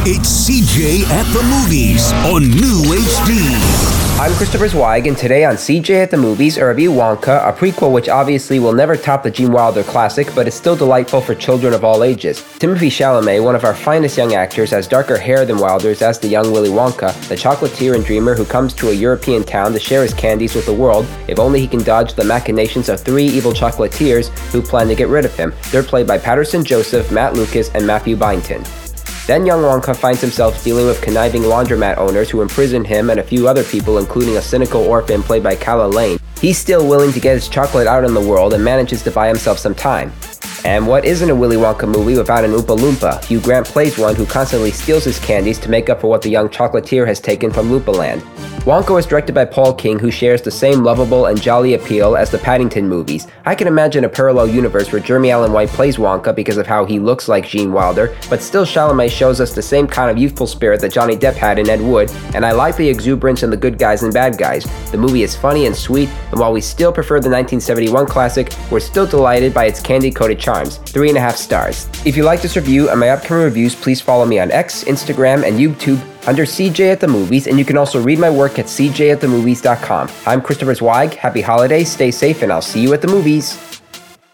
It's CJ at the Movies on New HD. I'm Christopher Zweig, and today on CJ at the Movies, I review Wonka, a prequel which obviously will never top the Gene Wilder classic, but is still delightful for children of all ages. Timothée Chalamet, one of our finest young actors, has darker hair than Wilder's as the young Willy Wonka, the chocolatier and dreamer who comes to a European town to share his candies with the world, if only he can dodge the machinations of three evil chocolatiers who plan to get rid of him. They're played by Patterson Joseph, Matt Lucas, and Matthew Byington. Then young Wonka finds himself dealing with conniving laundromat owners who imprison him and a few other people, including a cynical orphan played by Calla Lane. He's still willing to get his chocolate out in the world and manages to buy himself some time. And what isn't a Willy Wonka movie without an Oompa Loompa? Hugh Grant plays one who constantly steals his candies to make up for what the young chocolatier has taken from Loopaland. Wonka was directed by Paul King, who shares the same lovable and jolly appeal as the Paddington movies. I can imagine a parallel universe where Jeremy Allen White plays Wonka because of how he looks like Gene Wilder, but still Chalamet shows us the same kind of youthful spirit that Johnny Depp had in Ed Wood, and I like the exuberance in the good guys and bad guys. The movie is funny and sweet, and while we still prefer the 1971 classic, we're still delighted by its candy-coated charms. 3.5 stars. If you like this review and my upcoming reviews, please follow me on X, Instagram, and YouTube under CJ at the Movies, and you can also read my work at cjatthemovies.com. I'm Christopher Zweig. Happy holidays, stay safe, and I'll see you at the movies.